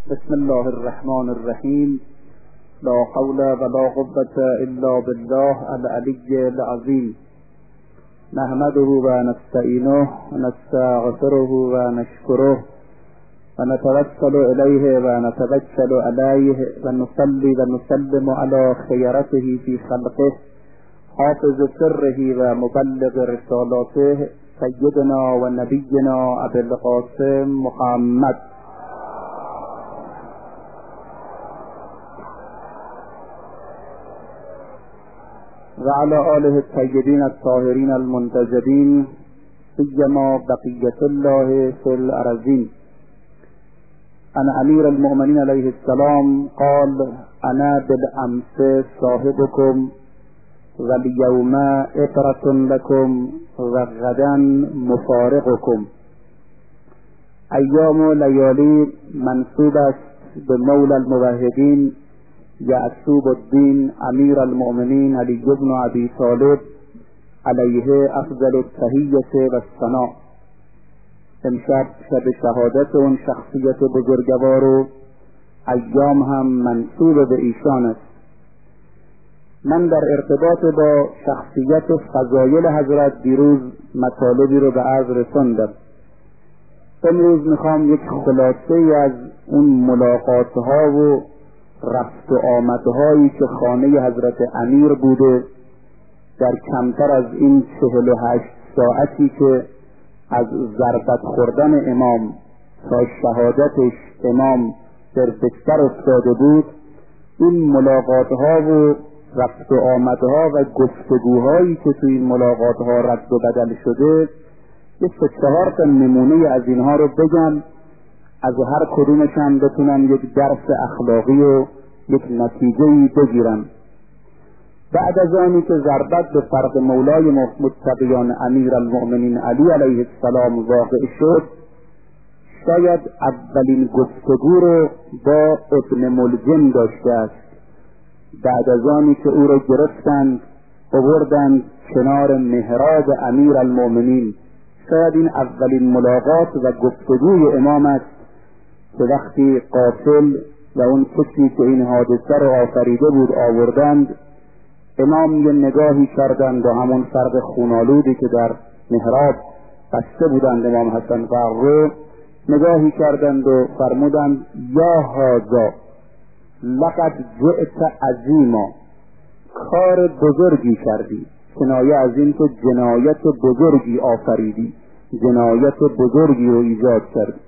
بسم الله الرحمن الرحیم. لا حول ولا قوة الا بالله العلی العظیم. نحمده و نستعینه و نستغفره و نشکره و نتوکل الیه و نتوکل علیه و نصلی و نسلم علی خیرته فی خلقه حافظ سره و مبلغ رسالاته سیدنا و نبینا ابی القاسم محمد و علی آله الطیبین الطاهرین المنتجبین سیما بقیة الله فی الارضین. عن امیر المؤمنین علیه السلام قال انا بالامس صاحبكم و الیوم عبرة لكم و غدا مفارقكم. ایام و لیالی منسوب است به مولا الموحدین یعقوب الدین امیر المؤمنین علی بن ابی طالب علیه افضل التحیة و الثناء. امشب شب شهادت اون شخصیت بزرگوار و ایام هم منسوب به ایشان است. من در ارتباط با شخصیت و فضایل حضرت دیروز مطالبی رو به عرض رساندم. امروز میخوام یک خلاصه از اون ملاقاتها و رفت و آمدهایی که خانه حضرت امیر بوده در کمتر از این 48 ساعتی که از ضربت خوردن امام تا شهادتش امام در بستر افتاده بود، این ملاقاتها و رفت و آمدها و گفتگوهایی که توی این ملاقاتها رد و بدل شده، یک 4 تا نمونه از اینها رو بگم، از هر کدومش هم بتونم یک درس اخلاقی و یک نتیجه‌ای بگیرم. بعد از آنی که ضربت به فرق مولای متقیان امیر المؤمنین علی علیه السلام واقع شد، شاید اولین گفتگو رو با ابن ملجم داشته است. بعد از آنی که او را گرفتند آوردند کنار محراب امیر المؤمنین، شاید این اولین ملاقات و گفتگوی امام است که وقتی قاتل و اون کسی که این حادثه رو آفریده بود آوردند، امام یه نگاهی کردند و همون فرق خونالودی که در محراب بسته بودند امام حسن فرق رو نگاهی کردند و فرمودند یا هذا لقد جئت عظیما، کار بزرگی کردی، کنایه از این که جنایت بزرگی آفریدی، جنایت بزرگی رو ایجاد کردی.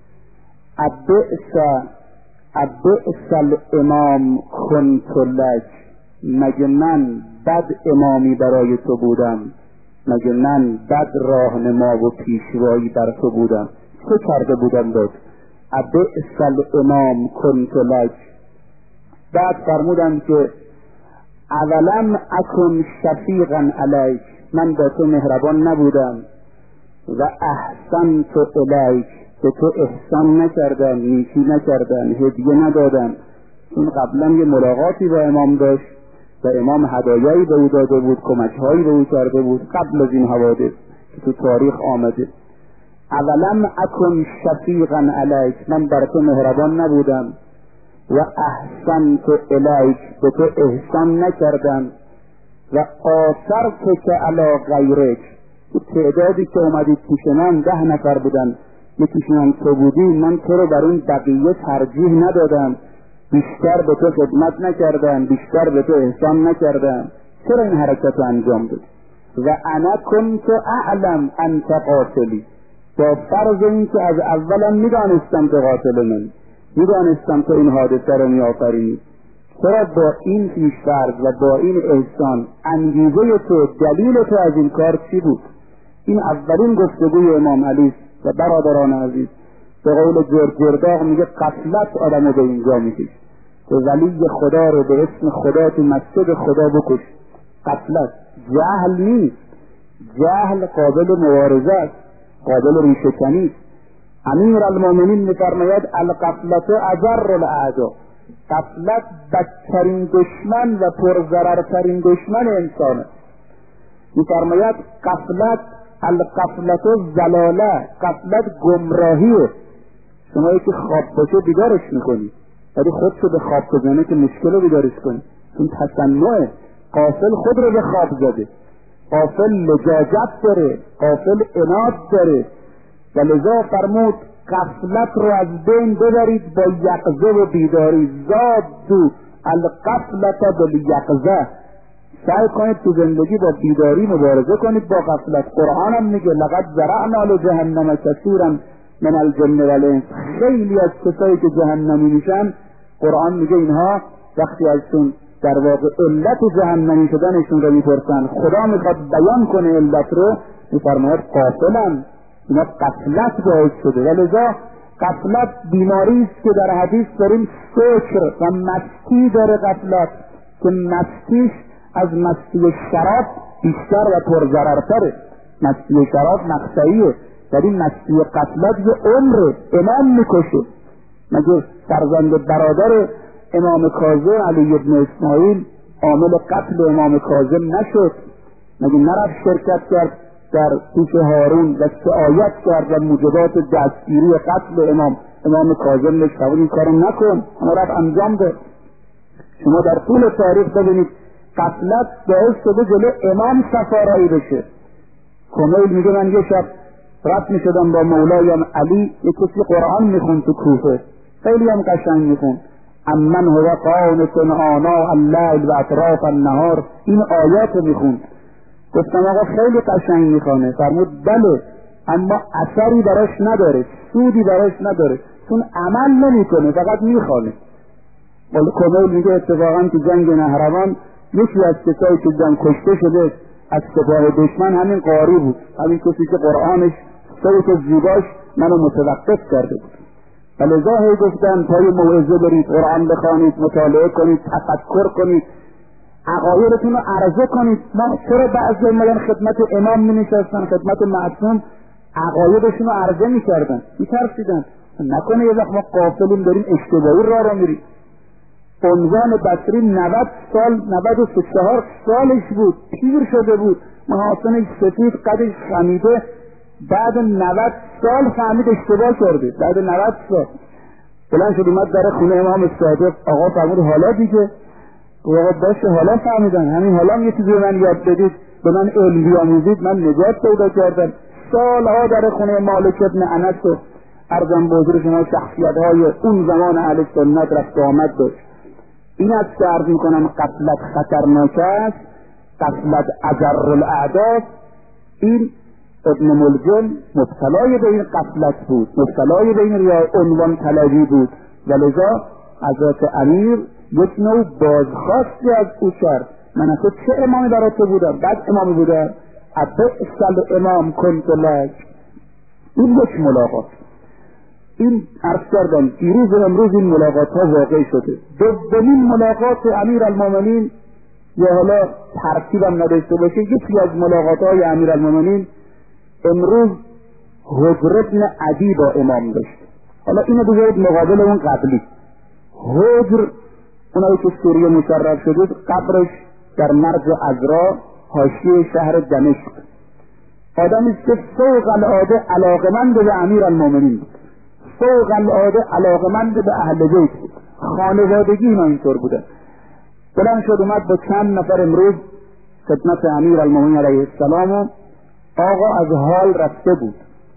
ابئس الامام کنت لک، مگه من بد امامی برای تو بودم؟ مگه من بد راهنما و پیشوایی بر تو بودم؟ چه کرده بودم داد؟ ابئس الامام کنت لک. بعد فرمودند که اولم اکن شفیقا علیک، من با تو مهربان نبودم؟ و احسنت الیک، به تو احسان نکردم، نیکی نکردم، هدیه ندادم. این قبلا یه ملاقاتی با امام داشت و امام هدایایی به او داده بود، کمکهایی به او کرده بود قبل از این حوادث که تو تاریخ آمده. اولم اکن شفیقا علیک، من بر تو مهربان نبودم؟ و احسنت الیک، به تو احسان نکردم؟ و آثرتک علی غیرک، تعدادی که اومدید پیش من 10 نفر بودن، یکیشون تو بودی، من تو رو بر اون بقیه ترجیح ندادم، بیشتر به تو خدمت نکردم، بیشتر به تو احسان نکردم، چرا این حرکت رو انجام دادی؟ و انا کنت اعلم انت قاتلی، با فرض این که از اولم میدانستم تو قاتل من، میدانستم تو این حادثه رو میآفرینی، چرا با این پیش‌فرض و با این احسان انگیزه تو، دلیل تو از این کار چی بود؟ این اولین گفتگوی امام علی و برادران عزیز. به قول جرداغ میگه قتلت آدمو به اینجا میکش، که ولی خدا رو به اسم خدا تو مسجد خدا بکش. قتلت جهل نیست، جهل قابل مبارزه است، قابل ریشه‌کنی است. امیر المؤمنین میفرماید القتلت اضر الاعداء، قتلت بدترین دشمن و پرضررترین دشمن انسانه. میفرماید قتلت القفلت زلاله، قفلت گمراهیه. شما یکی خواب باشه بیدارش میکنی، ولی خودشو به خواب بزنه که مشکل رو بیدارش کنی. این تصنعه. غافل خود رو به خواب زده، غافل لجاجت داره، غافل عناد داره. و لذا فرمود غفلت رو از بین ببرید با یقظه و بیداری. زادوا الغفلة بالیقظة. سعی کنید تو زندگی با بیداری مبارزه کنید با غفلت. قرآن هم میگه لقد ذرأنا لجهنم کثیرا من الجن والانس. خیلی از کسایی که جهنمی میشن قرآن میگه اینها وقتی ازشون در واقع علت جهنمی شدنشون رو میپرسن، خدا میخواد بیان کنه علت رو، میفرماید غافلن، اینا غفلت باعث شده. ولذا غفلت بیماری است که در حدیث داریم سکر و مستی داره غفلت، که مستیش از مستی شراب بیشتر و پرضررتره. مستی شراب مقطعیه، ولی مستی غفلت یه عمر امام میکشه. مگه فرزند برادر امام کاظم علی ابن اسماعیل عامل قتل امام کاظم نشد؟ مگه نرفت شرکت کرد در پیش هارون و شعایت کرد و موجبات دستگیری قتل امام کاظم نشد؟ این کارو نکن، اما رفت انجام ده. شما در طول تاریخ ببینید غفلت باعث شده جلو امام سفارایی بشه. کمیل میگه من یه شب رفت میشدم با مولایم علی، یک کسی قرآن میخون تو کوفه، خیلی هم قشنگ میخون، امن هو قانت آناء اللیل و اطراف النهار. این آیات میخون. گفتم آقا خیلی قشنگ میخونه. فرمود بله، اما اثری براش نداره، سودی براش نداره، چون عمل نمیکنه، فقط میخونه. کمیل میگه اتفاقا تو جنگ نهروان یکی از کسایی که جنگ کشته شده از سپاه دشمن همین قاری بود، همین کسی که قرآنش صوت زیباش منو متوقف کرده بود. فلذا هی گفتن پای موعظه برید، قرآن بخوانید، مطالعه کنید، تفکر کنید، عقایدتون رو عرضه کنید. ما چرا بعضی اومدن خدمت امام می‌نشستن، خدمت معصوم عقایدشون رو عرضه می‌کردن، می‌ترسیدن نکنه یه وقت ما غافلیم داریم اشتباهی راه رو میریم. عنوان بصری 90 سال 94 سالش بود، پیر شده بود، محاسنش سفید، قدش خمیده، بعد 90 سال فهمید اشتباه کرده. بعد 90 سال بلند شد اومد در خونه امام صادق. آقا فرمود حالا دیگه؟ آقا باشه حالا فهمیدن، همین حالا یه چیزی من یاد بدید، به من علم بیاموزید، من نجات پیدا کردم. سالها در خونه مالک ابن انس و ارزم به حضور شما شخصیت‌های اون زمان اهل سنت رفت و آمد داشت. این از که عرض میکنم غفلت خطرناک است، غفلت اجر الاعداء. این ابن ملجم مبتلای به این غفلت بود، مبتلای به این عنوان طلبی بود، ولذا حضرت امیر یک نوع بازخواستی از او کرد. من اصلا چه امامی برای تو بودم؟ بعد امامی بودم ابئس امام کنت لک. این یک ملاقات. این عرض کردم دیروز امروز این ملاقات ها واقع شده. دومین ملاقات امیر المومنین، یا حالا ترتیبم نداشته باشه، یکی از ملاقات های امیر المومنین امروز حجر ابن عدی با امام داشت. حالا اینو بذارید مقابل اون قبلی. حجر اونایی که سوریه مشرف شده، قبرش در مرج عذرا حاشیه شهر دمشق. آدمی است که فوق العاده علاقمند به امیر المومنین بود، فوق العاده علاقمند به اهل بیت بود، خانوادگی اینا اینطور بوده. بلند شد اومد با چند نفر امروز خدمت امیر المومنین علیه السلام و آقا از حال رفته بود،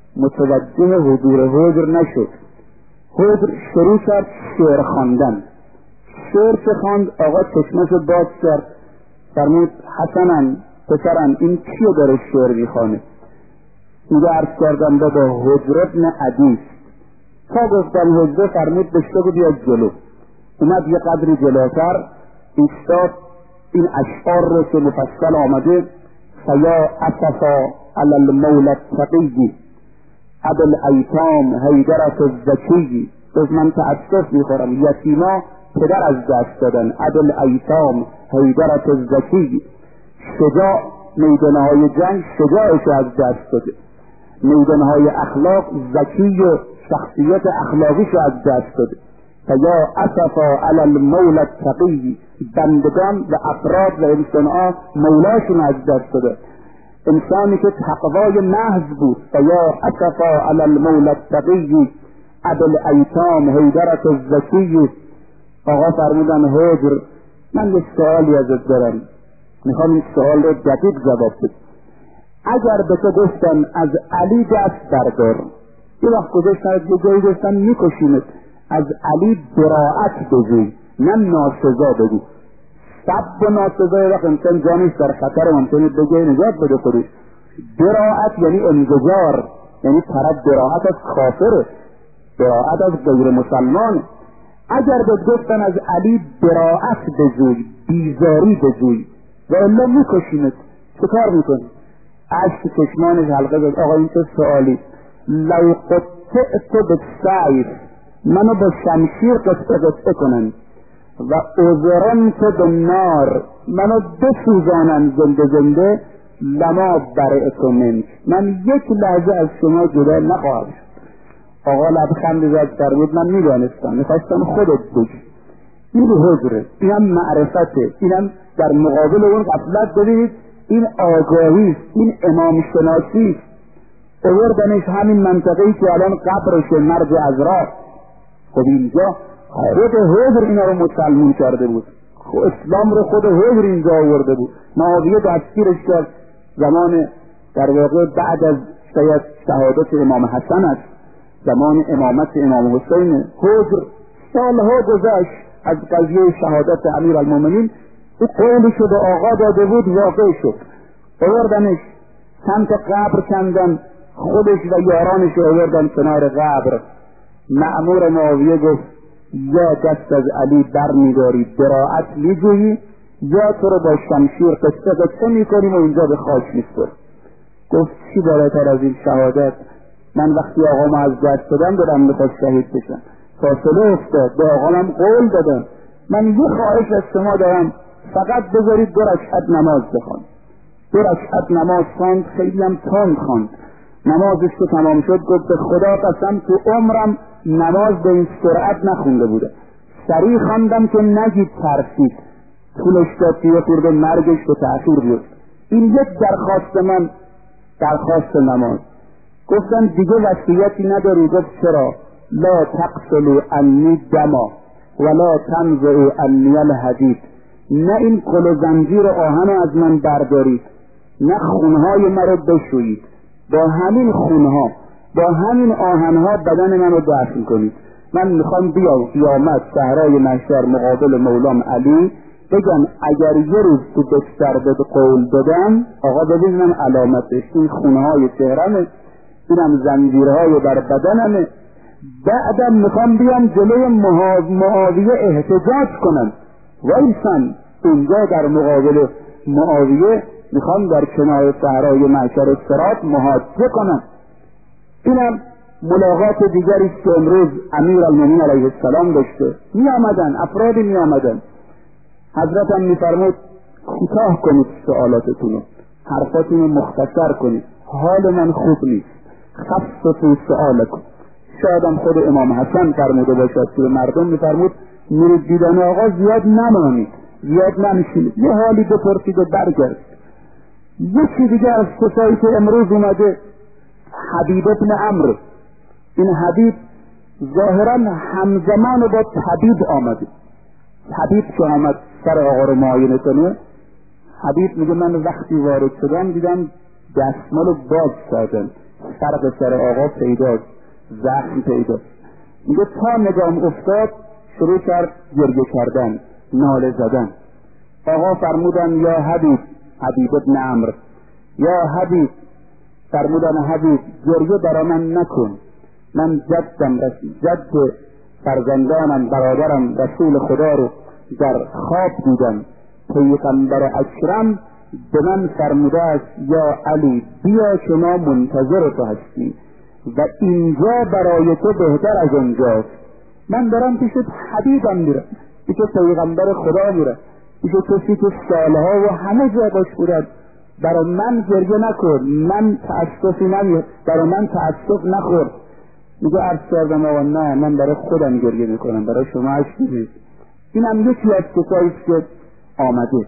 متوجه حضور حجر نشد. حجر شروع کرد شعر خواندن. شعر که خواند، آقا چشمشو باز کرد، فرمود حسناً پسرم این کیو داره شعر میخوانه؟ اینجا عرض کردم با حجر ابن عدی. تا گفتم حجره، فرمود بشتگو بیاد جلو. اومد یه قدری جلوتر ایستاد، این اشعار رو که مفصل آمده: فیا اسفا علی المولا التقی ابو الایتام حیدرة الزکی. گفت من تأسف میخورم، یتیما پدر از دست دادن، ابو الایتام حیدرة الزکی. شجاع میدانهای جنگ شجاعش از دست داده، میدانهای اخلاق زکی و شخصیت اخلاقیش از دست داده. فیا اسفا علی المولا التقی، بندگان و افراد و انسانها مولاشون از دست داده. انسانی که تقوای محض بود، فیا اسفا علی المولا التقی ابوالایتام حیدرک الزکی. آقا فرمودن هجر من یه سوالی ازت دارم، میخوام این سوال رو دقیق جواب بدی. اگر به تو گفتن از علی دست بردار، یه وقت گذاشتن یه جایی گفتن میکشیمت، از علی براءت بگوی نه ناسزا بگو. سب و ناسزا یه وقت انسان جانش در خطر ممکنه بگه نجات بده خودش. براءت یعنی انزجار، یعنی طرف براءت از کافره، براءت از غیر مسلمان. اگر به گفتن از علی براءت بجوی، بیزاری بجوی و الا میکشیمت، چه کار میکنی؟ اشک چشمانش حلقه زد. آقا این چه سوالی؟ لو قطعت بالسیف، منو با شمشیر قطعه کنن و اذرنت بالنار، منو بسوزانن زنده زنده، لما برئت منک، من یک لحظه از شما جدا نخواهم شد. آقا لبخند زد فرمود من میدانستم، میخواستم خودت بگی. این هجره، اینم معرفته، اینم در مقابل اون غفلت. ببینید این آگاهی است، این امام شناسی است. اوردنش همین منطقه‌ای که الان قبرش مرج عذرا. خب اینجا خود هجر اینا رو مسلمون کرده بود، خب اسلام رو خود هجر اینجا آورده بود. معاویه دستگیرش کرد زمان در واقع بعد از شهادت امام حسن است، زمان امامت امام حسین. هجر سالها گذشت از قضیه شهادت امیرالمومنین. او قولی که به آقا داده بود واقع شد. آوردنش چند تا قبر کندن، خودش و یارانش آوردن کنار قبر. مأمور معاویه گفت یا دست از علی بر میداری براءت میجویی، یا تو رو با شمشیر قصه میکنیم و اینجا به خاک میسپریم. گفت چی بالاتر از این شهادت؟ من وقتی آقام از دست دادم دارم میخواست شهید بشم، فاصله افتاد، به آقام قول دادم من یه خواهش از شما دارم، فقط بذارید 2 رکعت نماز بخوان. 2 رکعت نماز خواند، خیلی هم تند خواند. نمازش که تمام شد گفت به خدا قسم تو عمرم نماز به این سرعت نخونده بوده. سریع خواندم که نگید ترسید، طولش داد که یه خورده مرگش به تأخیر بیفت. این یک درخواست من، درخواست نماز. گفتن دیگه وصیتی نداری؟ گفت چرا؟ لا تقتلوا عنی دما ولا تنزعوا عنی الحدید، نه این کل و زنجیر آهن از من بردارید، نه خونهای مرا بشویید، با همین خونها با همین آهنها بدن منو دفن کنید. من میخوام بیام قیامت صحرای محشر مقابل مولام علی بگم اگر یه روز تو بستر به قول دادم، آقا ببینم علامتش این خونهای چهرمه، اینم زنجیرهای بر بدنمه. بعدم میخوام بیام جلوی معاویه احتجاج کنم، وایسن اونجا در مقابل معاویه، میخوام در کنار صحرای محشر صراط محاجه کنم. اینم ملاقات دیگری است که امروز امیرالمومنین علیه السلام داشته. می آمدن افرادی، می آمدن. حضرت هم میفرمود کوتاه کنید سوالاتتون، حرفاتون رو مختصر کنید، حال من خوب نیست، خففوا سؤالکم. شاید هم خود امام حسن فرموده باشد که مردم میفرمود میرید دیدن آقا زیاد نمانید، زیاد ننشینید، یه حالی بپرسید و برگرد. یکی دیگه از کسایی که امروز اومده حبیب ابن عمرو، این حبیب ظاهرا همزمان با حبیب آمده. حبیب که آمد سر آقا رو معاینه کنه، حبیب میگه من وقتی وارد شدم دیدم دستمال باز کردن، فرق سر آقا پیداست، زخم پیداست. میگه تا نگام افتاد شروع کرد گریه کردن، ناله زدن. آقا فرمودن یا حبیب، حبیب ابن عمرو، یا حبیب، فرمودن حبیب گریه برا من نکن، من جد فرزندانم برادرم رسول خدا رو در خواب دیدم، پیغمبر اکرم به من فرموده است یا علی بیا که ما منتظر تو هستیم و اینجا برای تو بهتر از اونجاست. من دارم پیش حبیبم میرم، پیش پیغمبر خدا میرم، پیش کسی که سالها و همه جا باش بودن. برای من گریه نکن، من تأسفی نمید، برای من تأسف نخور. میگه عرض کردم آقا نه، من برای خودم گریه میکنم، برای شما عشق نیست. این هم یکی از کسایی که آمده.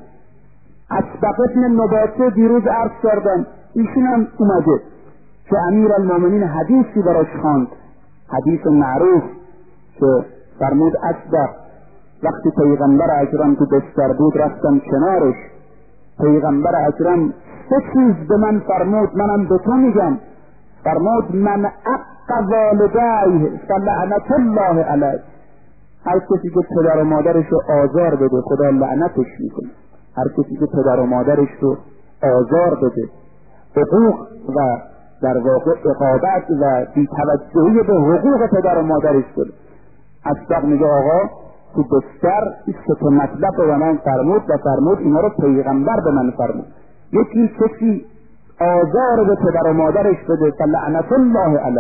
اسبق ابن نباته دیروز عرض کردم، ایشون هم اومده که امیرالمومنین حدیثی براش خواند. حدیث معروف که فرمود اصدق وقتی پیغمبر اکرم تو بستر بود رفتم کنارش، پیغمبر اکرم 3 چیز به من فرمود، منم به تو میگم. فرمود من عق والدیه فلعنت الله علیه. هر کسی که پدر و مادرش رو آزار بده خدا لعنتش میکنه. هر کسی که پدر و مادرش رو آزار بده، حقوق و در واقع اقامت و بی‌توجهی به حقوق پدر و مادرش کنه. اصدق میگه آقا تو بستر این 3 مطلب رو من فرمود و فرمود اینا رو پیغمبر به من فرمود. یکی کسی آزار به پدر و مادرش بده فلعنت الله علیه.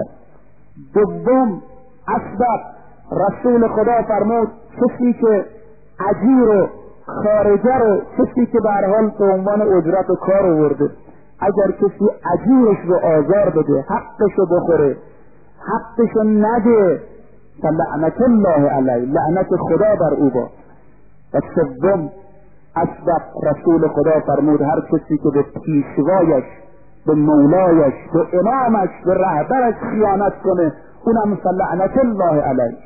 دوم اصدق رسول خدا فرمود کسی که اجیر و خارجه رو، کسی که به هر حال به عنوان اجرت و کار آورده، اگر کسی اجیرش رو آزار بده، حقش رو بخوره، حقش رو نده، فلعنت الله علیه، لعنت خدا بر او باد. و سوم اصدق رسول خدا فرمود هر کسی که به پیشوایش، به مولایش، به امامش، به رهبرش خیانت کنه اونم فلعنت الله علیه.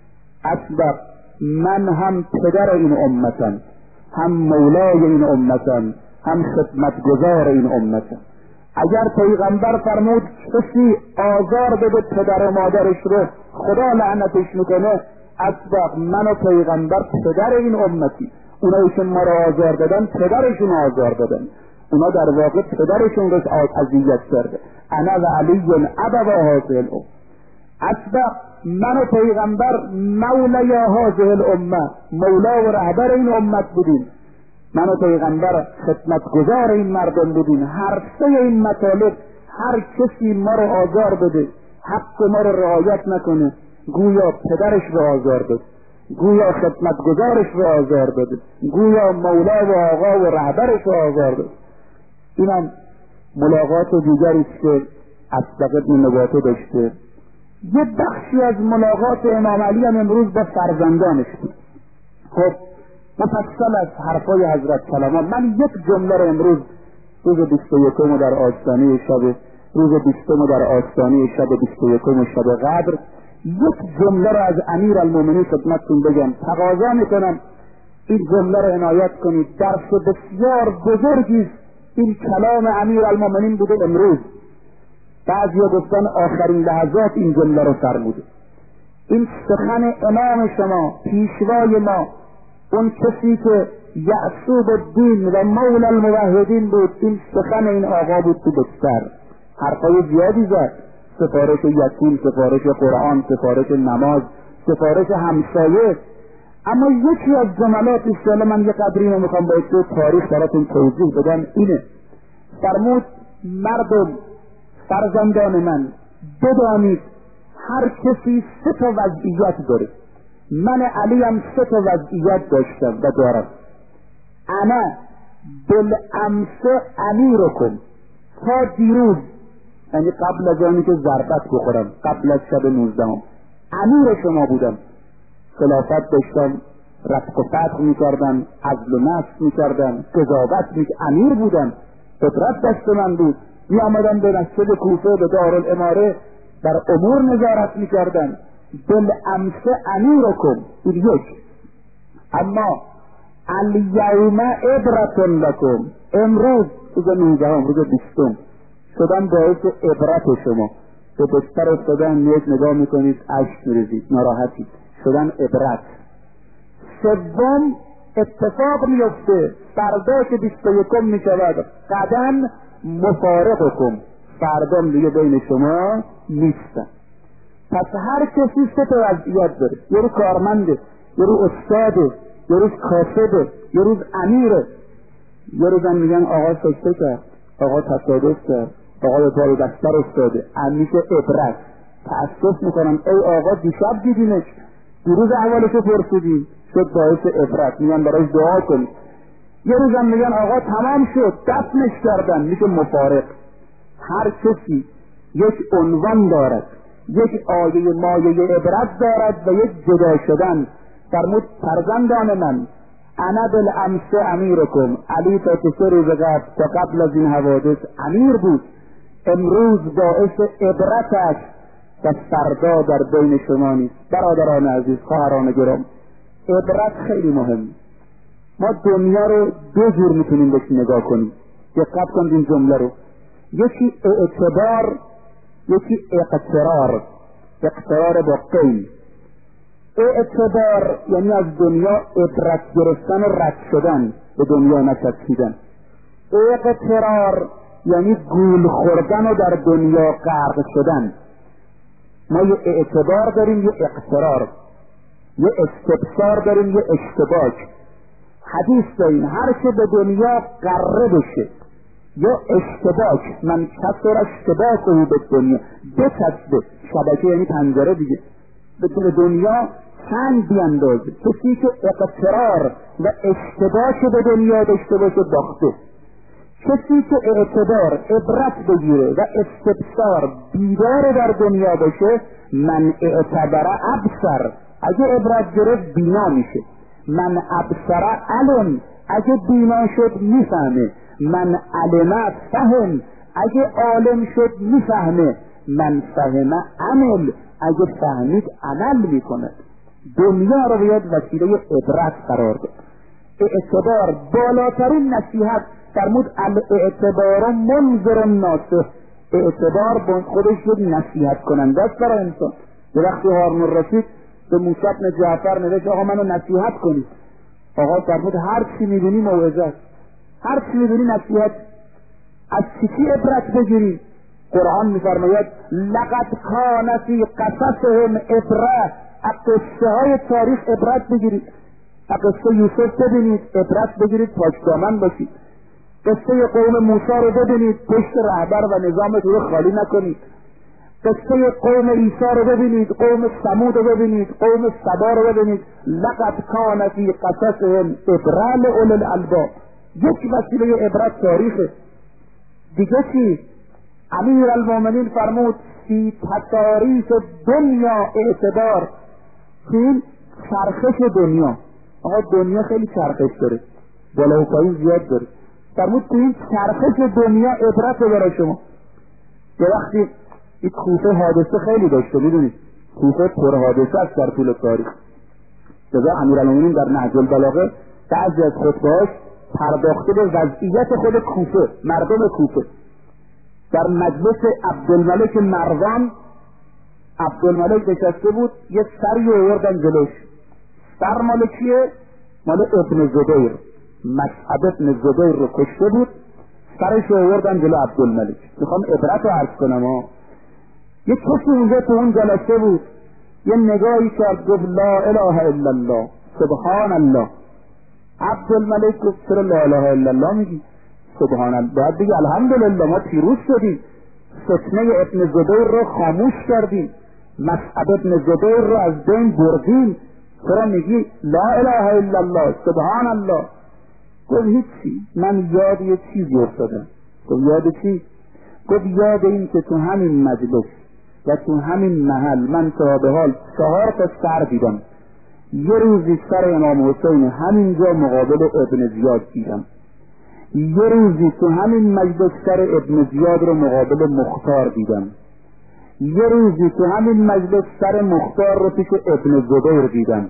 اصدق من هم پدر این امتم، هم مولای این امتم، هم خدمتگزار این امتم. اگر پیغمبر فرمود کسی آزار بده پدر و مادرش رو خدا لعنتش میکنه، اصدق من و پیغمبر پدر این امتی، اونایی که ما رو آزار دادن پدرشون آزار دادن، اونا در واقع پدرشون رو اذیت کرده. انا و علی ابوا هذه الامه. اصدق من و پیغمبر مولای هذه الامه، مولا و رهبر این امت بودیم. من و پیغمبر خدمتگزار این مردم بودیم. هر 3 این مطالب هر کسی ما رو آزار بده، حق ما رو رعایت نکنه، گویا پدرش رو آزار بده، گویا خدمتگزارش رو آزار بده، گویا مولا و آقا و رهبرش رو آزار بده. اینم ملاقات دیگری که اصدق ابن نباته داشته. یه بخشی از ملاقات امام علی هم امروز با فرزندانش بود. خب مفصل از حرفای حضرت کلام من یک جمله رو امروز روز 21 در آستانه شب روز 20 در آستانه شب 21 شب قدر یک جمله رو از امیرالمومنین خدمتتون بگم. تقاضا میکنم این جمله رو عنایت کنید. درس بسیار بزرگی این کلام امیرالمومنین بوده. امروز بعضیا گفتن آخرین لحظات این جمله رو فرموده. این سخن امام شما، پیشوای ما، اون کسی که یعصوب الدین و مولا الموحدین بود، این سخن این آقا بود تو بستر. حرفای زیادی زد، سفارش یتیم، سفارش قرآن، سفارش نماز، سفارش همسایه. اما یکی از جملات ایشالا من یه قدری رو میخوام با یک تاریخ براتون توضیح بدم. اینه فرمود مردم فرزندان من بدانید هر کسی 3 تا وضعیت داره. من علیم 3 تا وضعیت داشتم و دارم. انا بالامس امیرکم، تا دیروز، یعنی قبل از آنی که ضربت بخورم، قبل از شب 19 امیر شما بودم. خلافت داشتم، رفع و فتح میکردم، عدل و نصب میکردم، قضاوت امیر بودم، قدرت دست من بود. می آمدم به مسجد کوفه، به دارالاماره، در امور نظارت میکردم. بالامس امیرکم، این یک. اما الیوم عبرة لکم، امروز روز 19 روز 20 شدن باعث عبرت شما. به بستر افتادن میاد نگاه میکنید اشک میریزید، ناراحتید، شدن عبرت. سوم اتفاق میفته فردا که 21 میشود قدم مفارقکم، فردا دیگه بین شما نیستن. پس هر کسی 3 تا وضعیت داره. یه روز کارمنده، یه روز استاده، یه روز کاسبه، یه روز امیره. یه روز هم میگن آقا سکته کرد، آقا تصادف کرد، آقا به پای دفتر افتاده، همیشه عبرت. تأسف میکنم ای آقا دیشب دیدینش، دیروز احوالشو پرسیدیم، شد باعث عبرت، میگن برایش دعا کنید. یه روز هم میگن آقا تمام شد دفنش کردن، میشه مفارق. هر کسی یک عنوان دارد، یک آیه مایه عبرت دارد و یک جدا شدن. فرمود فرزندان من انا بالامس امیرکم، علی تا 3 روز قبل تا قبل از این حوادث امیر بود، امروز باعث عبرت است. و فردا در بین شما نیست. برادران عزیز، خواهران گرامی، عبرت خیلی مهم. ما دنیا رو دو جور میتونیم بهش نگاه کنیم. دقت کنید این جمله رو. یکی اعتبار، یکی اقترار. اقترار با قیم. اعتبار یعنی از دنیا عبرت گرفتن و رد شدن، به دنیا نچسبیدن. اقترار یعنی گول خوردن و در دنیا غرق شدن. ما یه اعتبار داریم، یه اقترار، یه استبصار داریم، یه اشتباک. حدیث داریم هر که به دنیا غره بشه یا اشتباک، من کسر اشتباک او به دنیا بچسبه، شبکه یعنی پنجره دیگه، به دنیا چند بیاندازه. کسی که اقترار و اشتباک به دنیا داشته باشه باخته. کسی که اعتبار، عبرت بگیره و استبصار، بیدار در دنیا باشه، من اعتبر ابصر، اگه عبرت گرفت بینا میشه. من ابصر علم، اگه بینا شد میفهمه. من علم فهم، اگه عالم شد میفهمه. من فهم عمل، اگه فهمید عمل میکنه. دنیا رو باید وسیله عبرت قرار داد. اعتبار بالاترین نصیحت فرمود، الاعتبار منذر الناصح. اعتبار خودش یک نصیحت کننده است برای انسان. به وقتی هارون الرشید به موسی بن جعفر نوشت آقا منو نصیحت کنید، آقا فرمود هر چی میدونی موعظه است، هر چی میدونی نصیحت. از چی عبرت بگیری؟ قرآن میفرماید لقد کان فی قصصهم عبره. از قصه های تاریخ عبرت بگیرید. از قصه یوسف ببینید، عبرت بگیرید، پاکدامن باشید. قصه قوم موسی رو ببینید، پشت رهبر و نظامتون رو خالی نکنید. قصه قوم عیسی رو ببینید، قوم ثمود رو ببینید، قوم سبا رو ببینید. لقد کان فی قصصهم عبره لاولی الالباب. یک وسیله عبرت تاریخه. دیگه چی؟ امیرالمومنین فرمود فی تکاریف دنیا اعتبار. این چرخش دنیا، آقا دنیا خیلی چرخش داره، بالا و پایین زیاد داره. فرمود تو این چرخش دنیا عبرت برای شما. یه وقتی این کوفه حادثه خیلی داشته، میدونید کوفه پر حادثه است در طول تاریخ. لذا امیرالمومنین در نهج البلاغه بعضی از خطبه‌هاش پرداخته به وضعیت خود کوفه، مردم کوفه. در مجلس عبدالملک مروان، عبدالملک نشسته بود، یه سری آوردن جلوش. سر مال کیه؟ مال ابن زبیر. مصعب ابن زبیر رو کشته بود، سرش آوردن جلو عبدالملک. میخوام عبرت رو عرض کنم ها. یه کسی اونجا تو اون جلسه بود، یه نگاهی کرد، گفت لا اله الا الله سبحان الله. عبدالملک گفت چرا لا اله الا الله میگی؟ سبحان الله. باید بگی الحمدلله ما پیروز شدیم، فتنه ابن زبیر رو خاموش کردیم، مصعب ابن زبیر رو از بین بردیم، چرا میگی لا اله الا الله سبحان الله؟ گفت هیچی، من یاد یه چیزی افتادم. گفت یاد چی؟ گفت یاد این که تو همین مجلس و تو همین محل من تا به حال 4 تا سر دیدم. یه روزی سر امام حسین همینجا مقابل ابن زیاد دیدم، یه روزی تو همین مجلس سر ابن زیاد رو مقابل مختار دیدم، یه روزی تو همین مجلس سر مختار رو پیش ابن زبیر دیدم.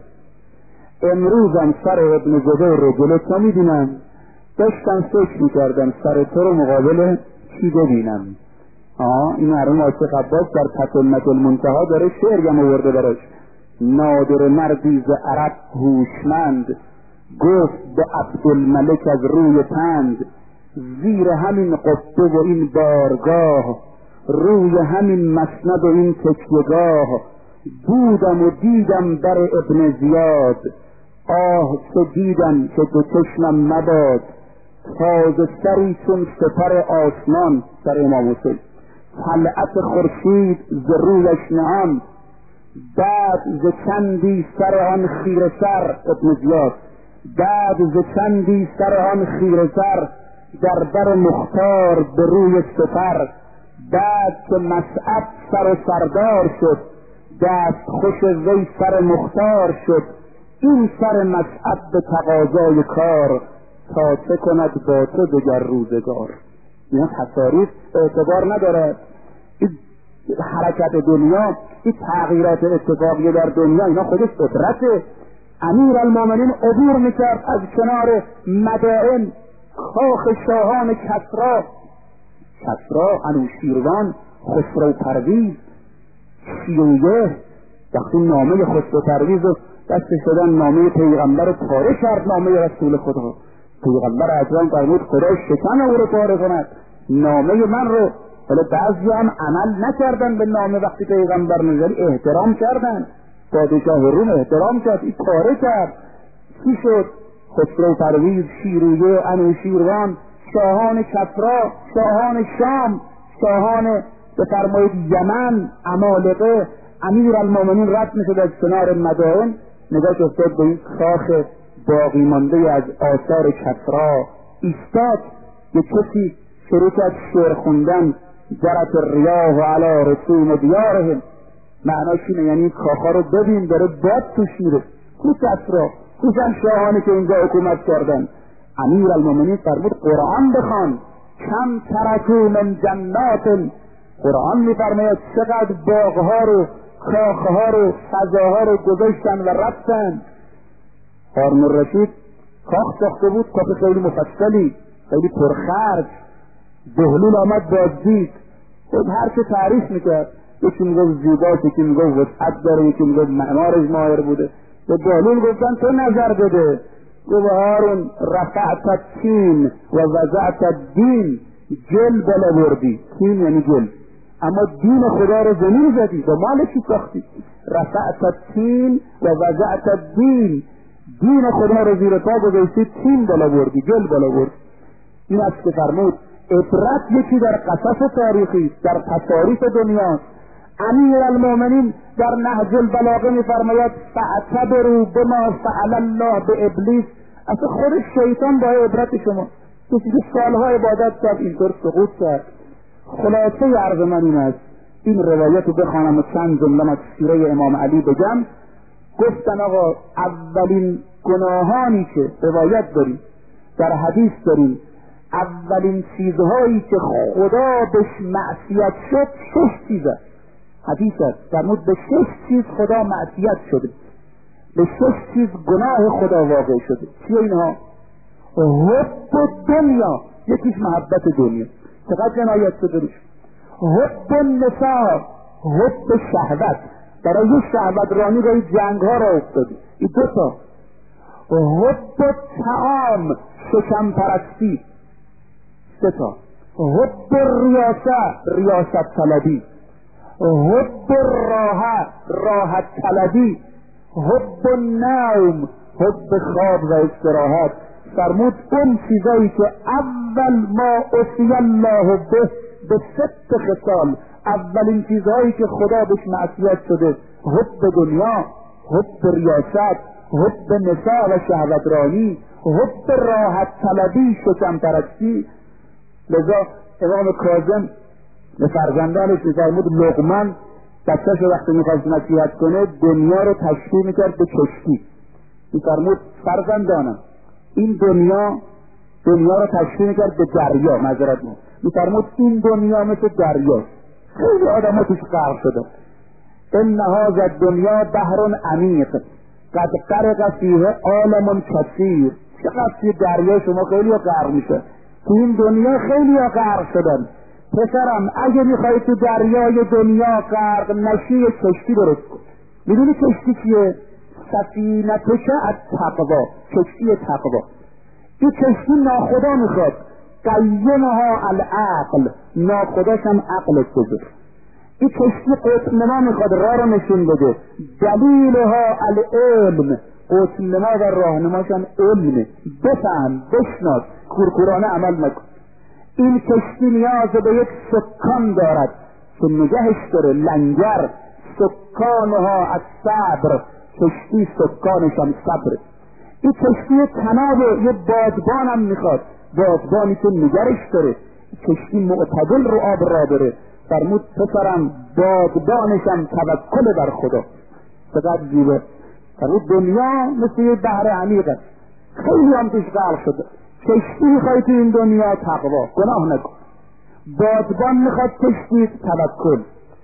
امروزم سر ابن زبیر رو جلو تو میدینم. داشتم فکر میکردم سر تو رو مقابل چی ببینم. این مرحوم عاشق عباس در تتمة المنتهی داره شعریم آورده براش. نادر مردی ز عرب هوشمند، گفت به عبدالملک از روی پند. زیر همین قبه و این بارگاه، روی همین مسند و این تکیهگاه. بودم و دیدم در ابن زیاد، آه چه دیدم که دو چشمم مباد. تازه سری چون سپر آسمان، سر امام حسین، طلعت خورشید ز رویش نهان. بعد ز چندی سر آن خیره سر، ابن زیاد، بعد ز چندی سر آن خیره سر، در بر مختار به روی سپر. بعد که مصعب سر سردار شد، دست خوش وی سر مختار شد. این سر مصعب به تقاضای کار، تا چه کند با تو دگر روزگار. این تصاریف اعتبار نداره. حرکت دنیا، این تغییرات اتفاقی در دنیا، اینا خودش عبرته. امیرالمومنین عبور میکرد از کنار مدائن، کاخ شاهان کسری، انوشیروان، خسرو پرویز، شیویه. وقتی نامه خسرو پرویز رو دستش دادن، نامه پیغمبر رو پاره کرد، نامه رسول خدا. پیغمبر اکرم فرمود خدا شکن او رو پاره کند، نامه من رو. حالا بعضی هم عمل نکردن به نامه، وقتی پیغمبر نزل احترام کردن، پادشاه روم احترام کرد، این پاره کرد. چی شد؟ خسرو پرویز، شیرویه، انوشیروان، شاهان کسری، شاهان شام، شاهان بفرمایید یمن، عمالقه. امیرالمومنین رد میشد از کنار مدائن، نگاهش افتاد به این کاخ باقی مانده از آثار کسری، ایستاد. یک کسی شروع کرد شعر خوندن، جرت الریاح علی رسوم دیارهم. معناش اینه یعنی کاخا رو ببین داره باد توش میره. کو کسری، کوشن شاهانی که اینجا حکومت کردن. امیرالمومنین فرمود قرآن بخوان، کم ترکو من جنات. قرآن میفرماید چقدر باغها رو، کاخها رو، فضاها رو گذاشتن و رفتن. هارون الرشید کاخ ساخته بود، کاخ خیلی مفصلی، خیلی پرخرج. بهلول آمد بازدید، خب هر که تعریف میکرد، یکی میگفت زیباست، یکی میگفت وسعت داره، یکی میگفت معمارش ماهر بوده. به بهلول گفتن تو نظر بده. گفت هارون رفعت التین و وضعت الدین. جل بالا بردی، تین یعنی جل، اما دین خدا رو زمین زدی، با مال چی ساختی؟ رفعت التین و وضعت الدین. دین خدا رو زیر پا گذاشتی، تین بالا بردی، جل بالا بردی. این است که فرمود عبرت یکی در قصص تاریخی، در تصاریف دنیا. امیرالمومنین در نهج البلاغه میفرماید فاعتبروا بما فعل الله به ابلیس. اصلا خود شیطان با عبرت شما، کسی که سالها عبادت کرد اینطور سقوط کرد. خلاصه عرض من این است، این روایت رو بخوانم و چند جمله از سیره امام علی بگم. گفتن آقا اولین گناهانی که روایت داریم، در حدیث داریم، اولین چیزهایی که خدا بهش معصیت شد 6 چیزه. حدیث است فرمود به 6 چیز خدا معصیت شده، به 6 چیز گناه خدا واقع شده. چیه اینها؟ حب دنیا، یکیش محبت دنیا، چقدر جنایت شده روش. حب النساء، حب شهوت، برای یه شهوت رانی روی جنگ ها را افتادی. این 2 تا. حب طعام، شکم پرستی، 3 تا. حب ریاست طلبی. حب راحت طلبی. حب النوم، حب خواب و استراحت. فرمود اون چیزایی که اول ما اسی الله به 6 خصال، اولین چیزهایی که خدا بهش معصیت شده، حب دنیا، حب ریاست، حب نساء و شهوت رانی، حب راحت طلبی، شکم پرستی. لذا امام کاظم به فرزندانش میفرمود لقمان بچه‌ش وقتی میخواست نصیحت کنه دنیا رو تشبیه میکرد به کشتی. میفرمود فرزندانم این دنیا رو تشبیه میکرد به دریا. معذرت میفرمود این دنیا مثل دریاست، خیلی آدم ها توش غرق شده. ان هذا الدنیا بحر عمیق قد غرق فیه عالم کثیر. چقدر توی دریا شما خیلی ها غرق میشه، تو این دنیا خیلی ها غرق شدن. پسرم اگه میخوای تو دریای دنیا غرق نشی کشتی درست کن. میدونی کشتی چیه؟ سفینتک التقوا، کشتی تقوا. این کشتی ناخدا میخواد، قیمها العقل، ناخداش هم عقلت بذار. این کشتی قطنما میخواد، راه رو نشون بده. دلیلها العلم، قطنما و راهنماش هم علمه. بفهم، بشناس، کورکورانه عمل نکن. این کشتی نیاز به یک سکان دارد که نگهش داره، لنگر. سکانها از صبر، کشتی سکانش هم صبر. این کشتی تناب یه بادبان هم میخواد، بادبانی که نگرش داره. کشتی معتدل رو آب را داره. فرمود پسرم بادبانش هم توکل بر خدا. چقدر زیبا. فرمود دنیا مثل یه بحر عمیقه، خیلی هم توش غرق شده. کشتی میخوای تو این دنیا تقوا، گناه نکن. بادبان میخواد کشتی توکل.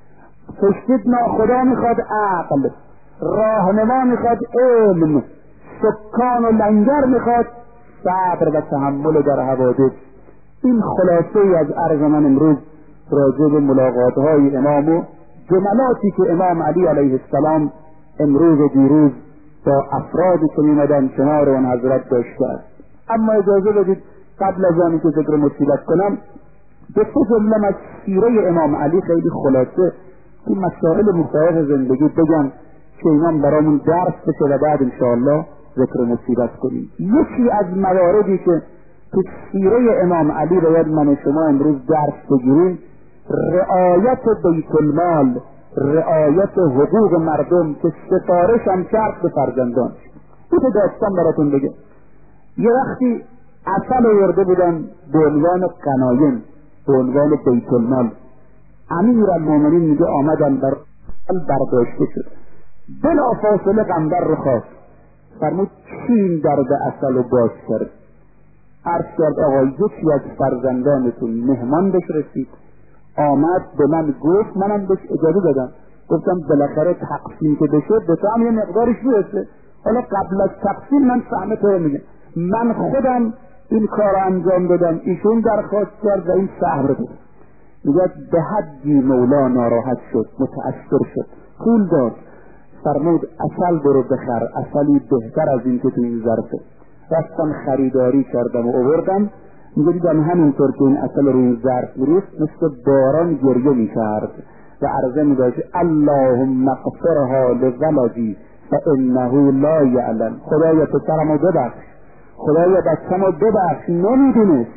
پشت ناخدا میخواد عقل، راهنما میخواد علم، سکان و لنگر میخواد صبر و تحمل در حوادث. این خلاصه ای از عرض من امروز راجع به ملاقات های امام و جملاتی که امام علی علیه السلام امروز و دیروز با افرادی که میمدن کنار اون حضرت داشته است. اما اجازه بدید قبل از آنی که ذکر مصیبت کنم به تو جمله از سیره امام علی خیلی خلاصه این مسائل مختلف زندگی بگم که اینا برامون درس بشه و بعد انشاءالله ذکر مصیبت کنیم. یکی از مواردی که تو سیره امام علی باید من و شما امروز درس بگیریم رعایت بیت المال، رعایت حقوق مردم که سفارش هم کرد به فرزندان. این داستان براتون بگم. یه وقتی عسل آورده بودن به عنوان غنایم، به عنوان بیت المال. امیرالمومنین میگه آمدن برداشته شد. بلافاصله قنبر رو خواست، فرمود چین درد عسل رو باز کرد. عرض کرد آقا یکی از فرزندانتون مهمان بهش رسید، آمد به من گفت، منم بهش اجازه دادم، گفتم بالاخره تقسیم که بشه به تو هم یه مقدارش میرسه، حالا قبل از تقسیم من سهم تو رو میگم. من خودم این کار انجام دادم، ایشون درخواست کرد و این سهم رو داد. میگه به حدی مولا ناراحت شد، متأثر شد، پول داد، فرمود اصل برو بخر، اصلی بهتر از این که تو این ظرفه. رفتم خریداری کردم و آوردم. میگه دیدم همینطور که این اصل رو این ظرف میریخت مثل باران گریه میکرد و عرضه میداشت اللهم اغفرها لولدی فانه لا یعلم. خدایا پسرمو ببخش، خدایا بچه‌مو ببخش، نمیدونست.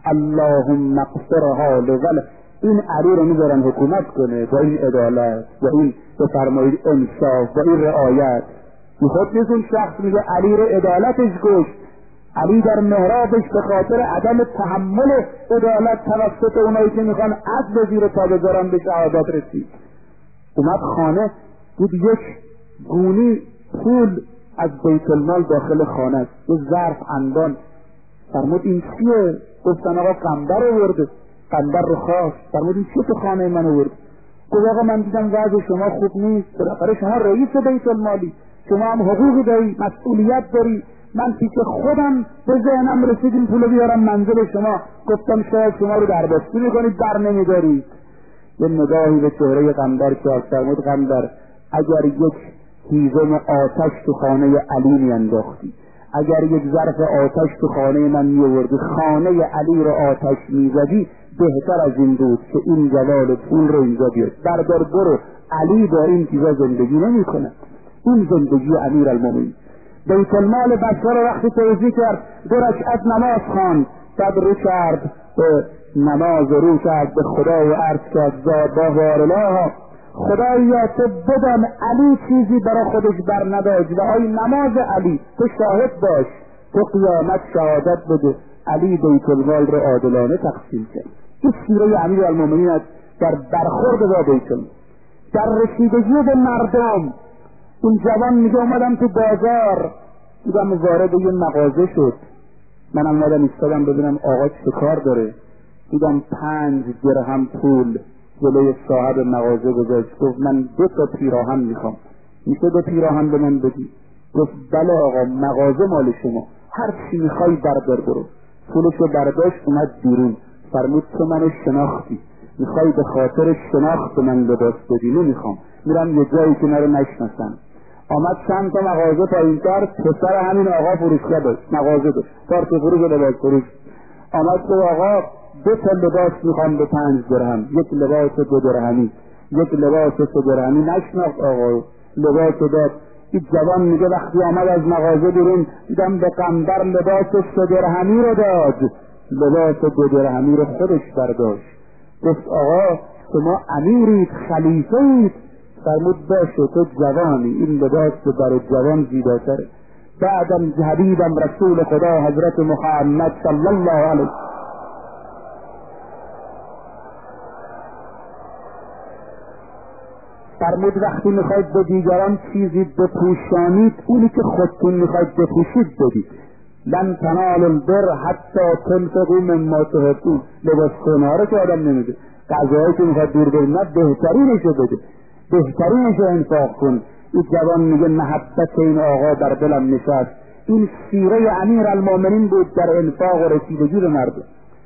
اللهم اغفرها لولدی. این علی رو میذارن حکومت کنه با این عدالت و این بفرمایید انصاف و این رعایت. میخواد نیستون شخص میگه علی رو عدالتش گشت، علی در محرابش به خاطر عدم تحمل عدالت توسط اونایی که میخوان عدل زیر پا بذارن به شهادت رسید. اومد خانه دید یک گونی پول از بیت المال داخل خانه است، یه ظرف اندان. فرمود این چیه؟ گفتن آقا قنبر آورده. قنبر رو خواست، فرمود این چیه تو خانه من آورد؟ گفت آقا من دیدم وضع شما خوب نیست، بالاخره شما رئیس بیت المالی، شما هم حقوقی داری، مسئولیت داری. من پیش خودم به ذهنم رسید این پولو بیارم منزل شما. گفتم شاید شما رو دربستی میکنید، در نمیدارید. یه نگاهی به چهره قنبر کرد، فرمود قنبر اگر یک هیزم آتش تو خانه علی میانداختی، اگر یک ظرف آتش تو خانه من میوردی، خانه علی رو آتش میزدی، بهتر از این بود که این جلال پول رو اینجا بیاد. بردار برو، علی با این چیزا زندگی نمیکنه. این زندگی امیرالمومنین. بیت المال بچه رو وقتی توضیح کرد، دو رکعت نماز خواند، بعد رو کرد به نماز، رو کرد به خدا و عرض کرد زاده وارلاها، خدایا تو بدان علی چیزی برای خودش بر نداشت و آی نماز علی تو شاهد باش، تو قیامت شهادت بده علی بیت المال رو عادلانه تقسیم کرد. این سیره امیرالمومنین است در برخورد با بیت المال، در رسیدگی به مردم. اون جوان میگه اومدم تو بازار، دیدم وارد یه مغازه شد، من اومدم ایستادم ببینم آقا چه کار داره. دیدم 5 درهم پول جلوی صاحب مغازه گذاشت. گفت من 2 تا پیراهن میخوام، میشه 2 پیراهن به من بدی؟ گفت بله آقا، مغازه مال شما، هر چی میخوای بردار برو. پولشو برداشت اومد بیرون. فرمود تو منو شناختی، میخوای به خاطر شناخت من لباس بدی؟ نمیخوام، میرم یه جایی که نرو نشناسن. آمد چند تا مغازه پایین‌تر، پسر همین آقا فروشگاه داشت، مغازه داشت، کارت فروش و لباس فروش. آمد تو آقا 2 تا لباس میخوام به 5 درهم، یک لباس 2 درهمی، یک لباس 3 درهمی. نشناخت آقا، لباس داد. این جوان میگه وقتی آمد از مغازه بیرون دیدم به قنبر لباس 3 درهمی رو داد، لباس 2 درهمی رو خودش برداشت. گفت آقا شما امیرید، خلیفه‌اید. فرمود باشه تو جوانی، این لباس برای جوان زیباتره. بعدم حبیبم رسول خدا حضرت محمد صلی الله علیه فرمود وقتی میخواید به دیگران چیزی بپوشانید، اونی که خودتون میخواید بپوشید بدید. لن تنالوا البر حتی تنفقوا مما تحبون. لباس خونه ها رو که آدم نمیده، غذاهایی که میخواد دور برید بهترینشو بده. بهترینش رو انفاق کن. این جوان میگه محبت این آقا در دلم نشست. این سیره امیرالمومنین بود در انفاق و رسیدگی به مردم.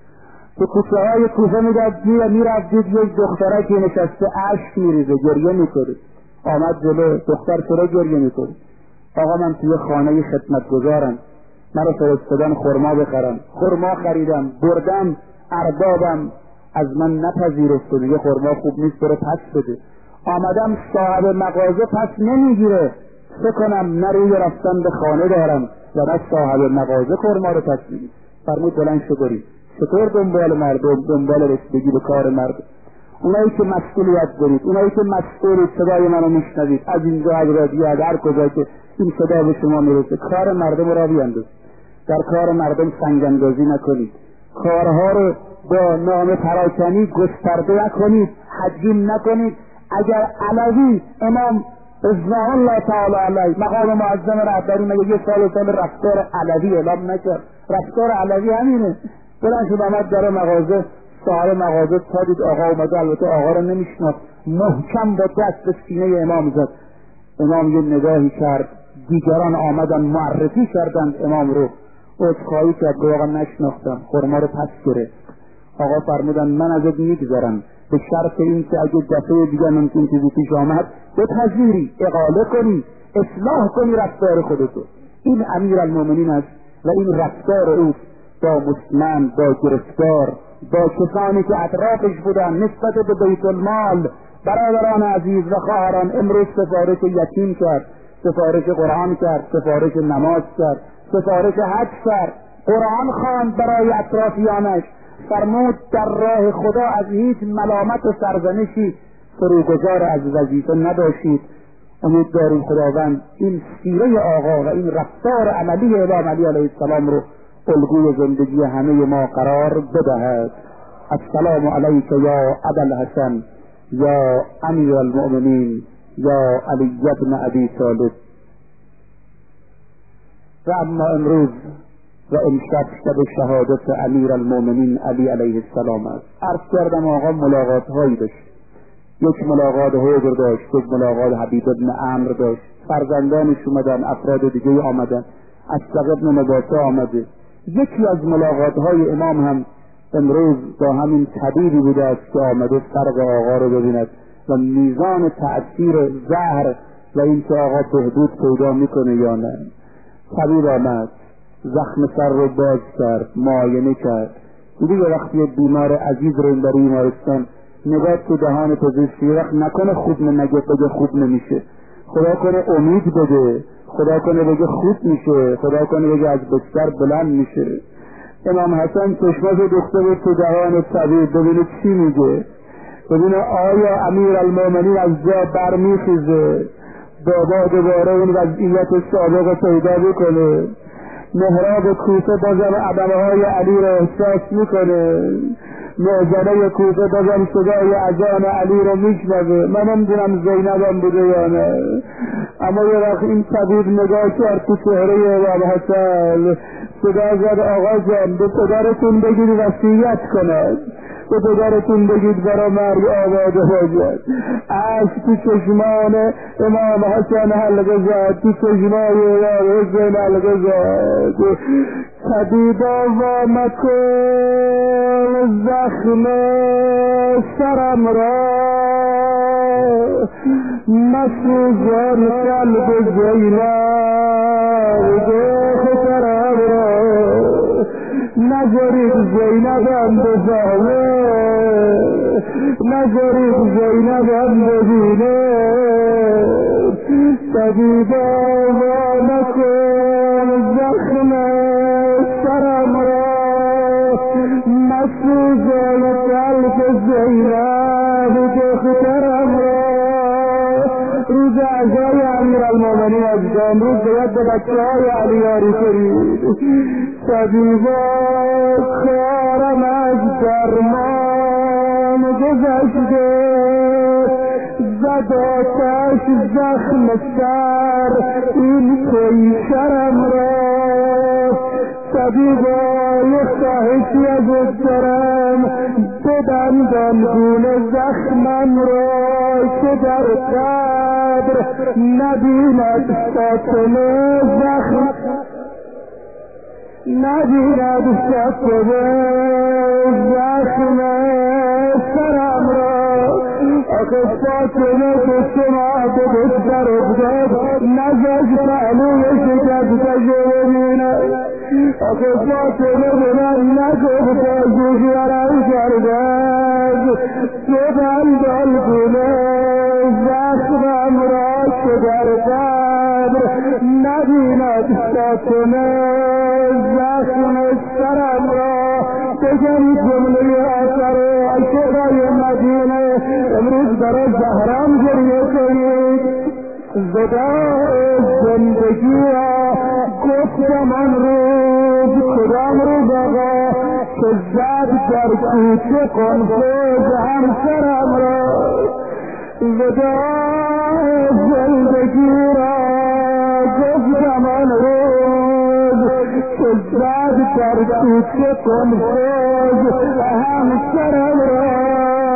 تو کوچه های کوفه میرفتید یک دختره که نشسته اشک میریزه، گریه میکنه. آمد جلو، دختر چرا گریه میکنه؟ آقا من توی خانه خدمتگزارم، مرا فرستادن خرما بخرم. خرما خریدم، بردم، اربابم از من نپذیرفت، میگه خرما خوب نیست، برو پس بده. آمدم صاحب مغازه پس نمیگیره، چه کنم؟ نه روی رفتن به خانه دارم و نه صاحب مغازه خرما رو پس میگیره. فرمود بلند شو برید. چطور دنبال مردم، دنبال رسیدگی به کار مردم؟ اونایی که مسئولیت دارید، اونایی که مسئولید، صدای منو میشنوید، از اینجا از رادیو از هر کجا که این صدا به شما میرسه، کار مردم را بیاندازید. در کار مردم سنگ‌اندازی نکنید، کارها رو با نام پراکنی گسترده نکنید، حجیم نکنید. اگر علوی امام رضوان الله تعالی علیه مقام معظم رهبری مگه یه سال رفتار علوی اعلام نکرد؟ رفتار علوی همینه. بلند شد آمد در مغازه، صاحب مغازه تا دید آقا اومده، البته آقا رو نمیشناخت، محکم با دست به سینه امام زد. امام یه نگاهی کرد، دیگران آمدن معرفی کردند امام رو، عذرخواهی کرد، آقا نشناختم، خرما رو پس گرفت. آقا فرمودن من ازت میگذرم به شرط این که اگه دفعه دیگه ممکن چیزی پیش آمد بپذیری، اقاله کنی، اصلاح کنی رفتار خودتو. این امیرالمومنین است و این رفتار اوست با مسلمان، با گرفتار، با کسانی که اطرافش بودن نسبت به بیت المال. برادران عزیز و خواهران، امروز سفارش یتیم کرد، سفارش قرآن کرد، سفارش نماز کرد، سفارش حج کرد، قرآن خواند برای اطرافیانش، فرمود در راه خدا از هیچ ملامت و سرزنشی فروگذار از وظیفه نباشید. امید داریم خداوند این سیره آقا و این رفتار عملی امام علی علیه السلام رو الگوی زندگی همه ما قرار بدهد. السلام علیک یا ابوالحسن یا امیرالمؤمنین یا علی بن ابی طالب. و اما امروز و امشب شب شهادت امیرالمؤمنین علی علیه السلام است. عرض کردم آقا ملاقات هایی داشت، یک ملاقات حضر داشت، یک ملاقات حبیب ابن عمرو داشت، فرزندانش اومدن، افراد دیگه آمدن، اصدق ابن نباته آمده. یکی از ملاقات های امام هم امروز با همین طبیبی بوده است که آمده فرق آقا رو ببیند و میزان تأثیر زهر و این که آقا بهبود پیدا میکنه یا نه. طبیب آمد، زخم سر رو باز کرد، معاینه کرد. دیگه وقتی بیمار عزیز رو این در بیمارستان نگاه تو دهان پزشکی، وقت نکنه خوب نگه بگه خوب نمیشه، خدا کنه امید بده، خدا کنه بگه خوب میشه، خدا کنه بگه از بستر بلند میشه. امام حسن چشماشو دوخته بود تو دهان طبیب ببینه چی میگه، ببینه آیا امیرالمومنین از جا برمیخیزه، بابا دوباره اون وضعیت سابق پیدا بکنه، محراب کوفه بازم عدمهای علی رو احساس میکنه، معجنه کوفه بازم صدای اذان علی رو میشنوه. من نمیدونم زینبم بوده یا نه، اما یه وقت این طبیب نگاه کرد تو چهره امام حسن، صدا زد آقا جان به پدرتون بگید وصیت کند، به پدرتون بگید برای مرگ آماده باشد. عشق تو چشمان امام حسن حلقه زد، تو چشمان امام حسین حلقه زد. طبیبا و مکن زخم سرم را، مسوزان قلب زینب دخترم را، نذارید زینبم بفهمه، نذارید زینبم ببینه. طبیبا و مکن زخم سرم را، مسوزان قلب زینب دخترم را. روز عزای امیرالمومنین از امروز باید به بچه‌های علی یاری کنید. طبیبا کارم از درمان گذشته، زد آتش زخم سر این پیشرم را. طبیبا یه خواهشی ازت دارم، ببندم گونه زخمم را که در قبر نبیند فاطمه زخم، نبیند فاطمه زخم سرم را. آخه فاطمه دست ما به دستر افتاد، نزد پهلوی شکسته ببیند. آخه فاطمه به من نگفت دشمنم کردند، تو بندال گونه زخمم را که در قبر نبیند فاطمه زخم سرم را. بگم جمله آخر عاشقای مدینه امروز برای زهرم گریه کنید. زدای زندگی را گفتم آن روز کدام روز آقا که زد در کوچه قنفذ همسرم را. زدای زندگی را گفتم آن روز که زد در کوچه قنفذ همسرم را.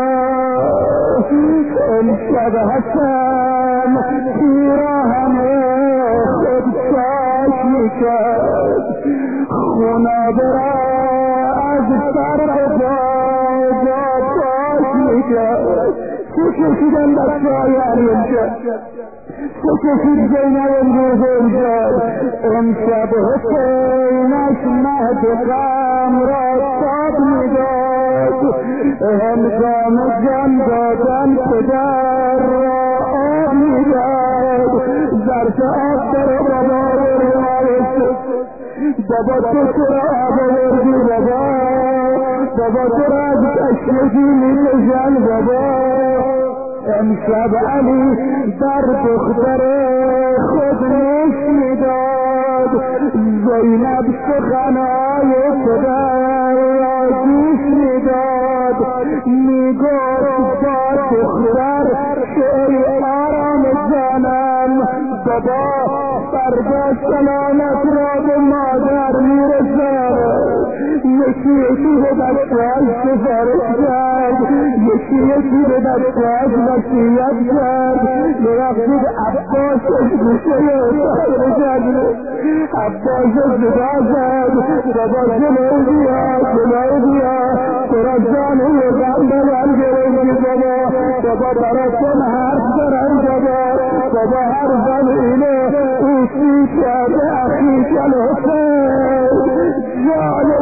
امشب هستم پیراهن خود شاش میکرد، خونه را از سر جا پاش میکرد. چه کشیدن بچه های اینجا، چه کشید زینب امروز اینجا. امشب حسینش مهد غم را تاب میداد، هنگام جان دادن پدر را آب میداد. ظرف آب در بابا رو روایت، بابا تو چرا آب آوردی بابا، بابا تو را از کشمشی میکشن بابا. امشب علی بر دختر خود نش میداد، زینب سخنهای پدر را گوش میداد. میگفت با دختر که ای آرام جانم، بابا فردا سلامت را به مادر میرسد. یکی یکی به بچه‌اش سفارش کرد، یکی یکی به بچه‌اش وصیت کرد. میرفتید عباسش گوشه اتاق زد، عباسش جدا زد. بابا جلو بیا جلو بیا، ترا جانو غم بلند گرفتی بابا. بابا براتون حرف دارم بابا، بابا حرفم اینه اوشی کرده اخیش الحسین، جان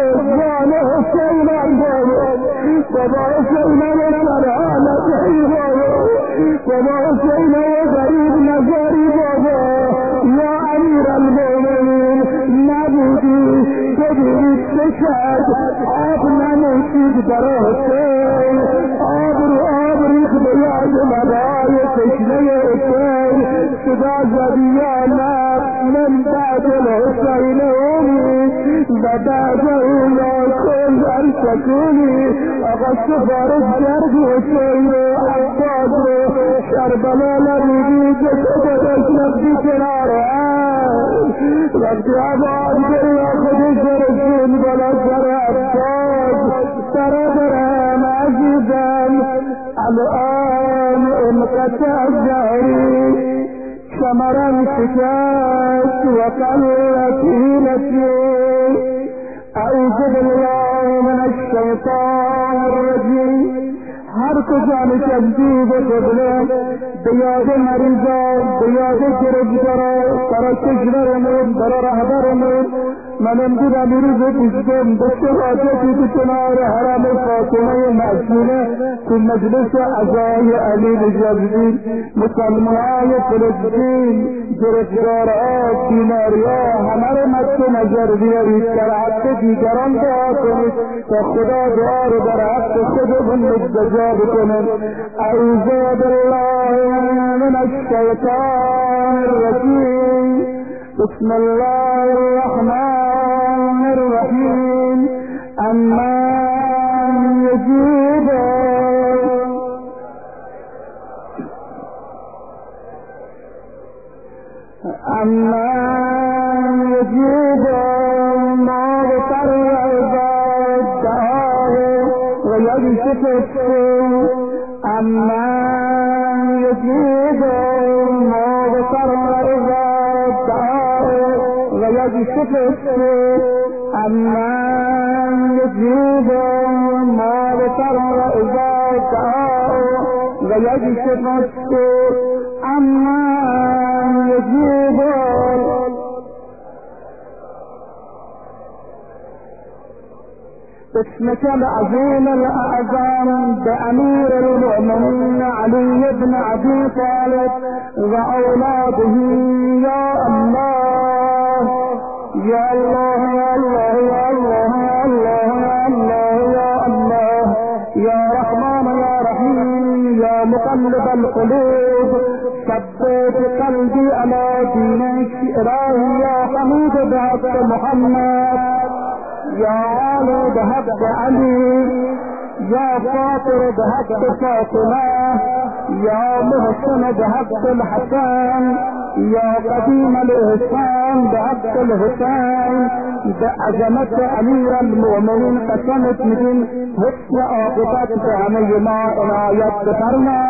حسینم بابا. بابا حسینم سرحالت ای بابا، بابا حسینم غریب نظری بابا. یا امیر المومنین نبودی ببینید چه کرد، آب ننوشید برای حسین، آب ریخ به یاد مدای تشنه حسین. صدا زدی یا نفس من بعد الحسین اومی و بعد اولا کل در سکونی. آقا سفارش کرد حسین و عباس رو کربلا نبودی که تو بدش نفتی کنار وقتی عباد گریا خودش برسون بالا سر عباس. برادرم عزیزم الان انقطع الزهری شمرم شکست و قلتی نسی. اعوذ بالله من الشیطان الرجیم. هر کجا نشستی به قبله به یاد مریضا، به یاد گرفتارا، برای کشورمون، برای رهبرمون. من امروز امروز پیشتم دست حاجتی که کنار حرم فاطمه معصومه تو مجلس عزای علی نجفی مسلمانای فلسطین گرفتارها بیماریها همه رو مد نظر بیارید، در حق دیگران دعا کنید تا خدا دعا رو در حق خودمون مستجاب کنه. اعوذ بالله من الشیطان الرجیم. بسم الله الرحمن الرحیم. امن یجیب ما بطر عباد دعاه و یکشف السوء. امن ويكشف السوء أمن يجيب ما ذكر إذا دعاه ويكشف السوء أمن يجيب اسمك العظيم الأعظم بأمير المؤمنين علي بن أبي طالب وأولاده يا الله يا الله يا الله يا الله يا الله يا الله يا الله يا رحمن يا رحيم يا مقلب القلوب ثبت قلبي على دينك إلهي يا حميد بحق محمد يا علي بحق علي يا فاطر بحق فاطمة يا محسن بحق الحسن يا قديم الإحسان بحق الحسين بعظمة أمير المؤمنين قسمت من حسن عاقبت همه ما عنایت بفرما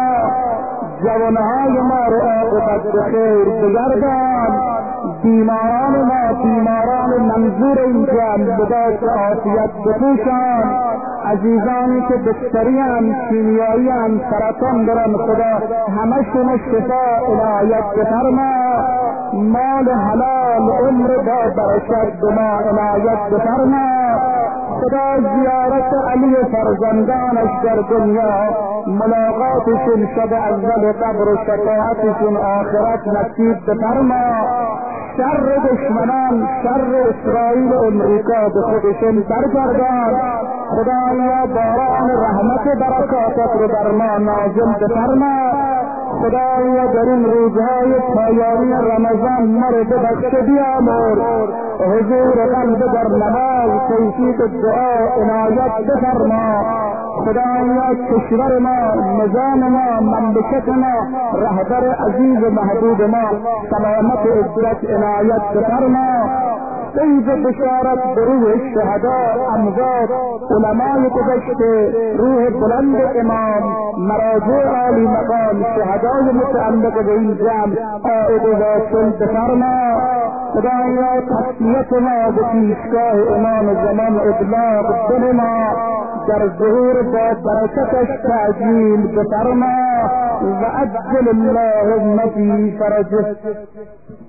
جوانهای ما رو عاقبت بخیر بگردان بیماران ما بیماران منظور اینجا لباس عافیت بپوشان عزیزانی که بسترین کیمیایین سرطان دارن خدا همشون شفا عنایت بفرما مال حلال عمر با برکت به ما عنایت بفرما خدا زیارت علی فرزندانش در دنیا ملاقاتشون شب اول قبر و شفاعتشون آخرت نصیب بفرما شر دشمنان شر اسرائیل و امریکا به خودشون برگردان خدایا باران رحمت برکاتت رو بر ما نازل بفرما خدایا در این روزهای پایانی رمضان ما رو ببخش بیامرز حضور قلب در نماز کیفیت دعا عنایت بفرما خدایا کشور ما نظام ما مملکت ما رهبر عزیز محبوب ما سلامت عزت عنایت بفرما سید بشارت به روح شهدا اموات علمای گذشت روح بلند امام مراجع عالی مقام شهدای متعلق به این جمع عائد و واصل بفرما خدایا تسلیت ما به پیشگاه امام زمان ابلاغ بنما در ظهور با برکتش تعجیل بفرما و عجل اللهم فی فرجه